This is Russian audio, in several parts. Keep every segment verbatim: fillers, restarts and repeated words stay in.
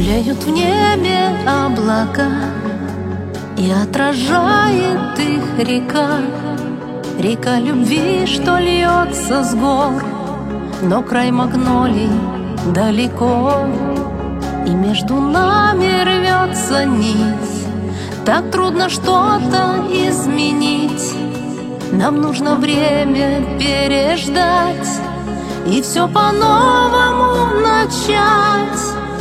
Белеют в небе облака, и отражает их река. Река любви, что льется с гор, но край магнолий далеко, и между нами рвется нить. Так трудно что-то изменить. Нам нужно время переждать и все по-новому начать.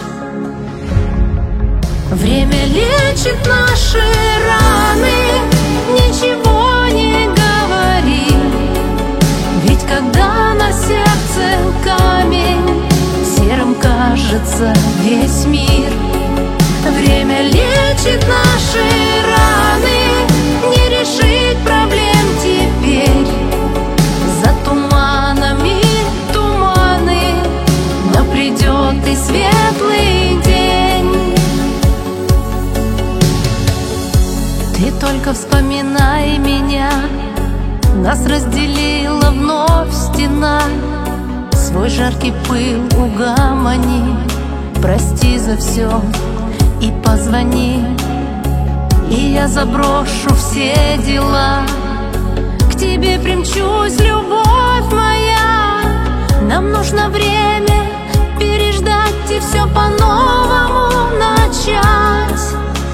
Время лечит наши раны, ничего не говори. Ведь когда на сердце камень, серым кажется весь мир. Время лечит наши раны, не решить проблем теперь. За туманами туманы, но придет и светлый день. Ты только вспоминай меня, нас разделила вновь стена. Свой жаркий пыл угомони, прости за все и позвони, и я заброшу все дела. К тебе примчусь, любовь моя. Нам нужно время переждать и все по-новому начать.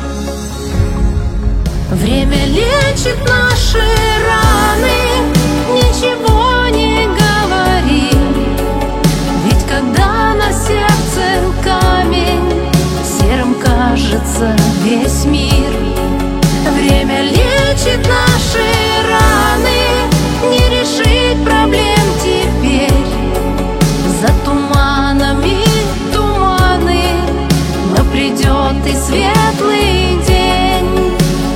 Время лечит наши раны, ничего не говори. Ведь когда на сердце камень, серым кажется весь мир. Время лечит наши раны, не решить проблем теперь. За туманами туманы, но придет и светлый день.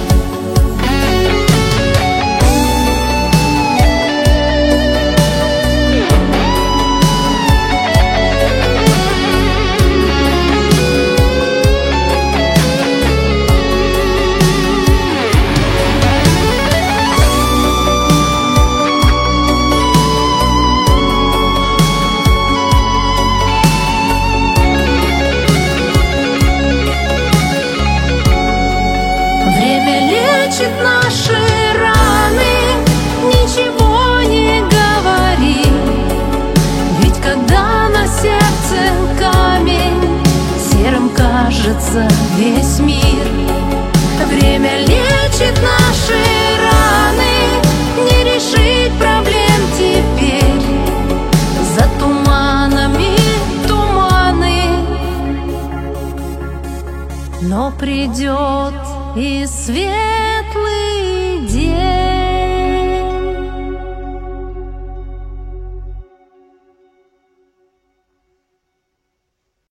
Лечит наши раны, ничего не говори. Ведь когда на сердце камень, серым кажется весь мир. Время лечит наши раны, не решить проблем теперь. За туманами туманы, но придет и светлый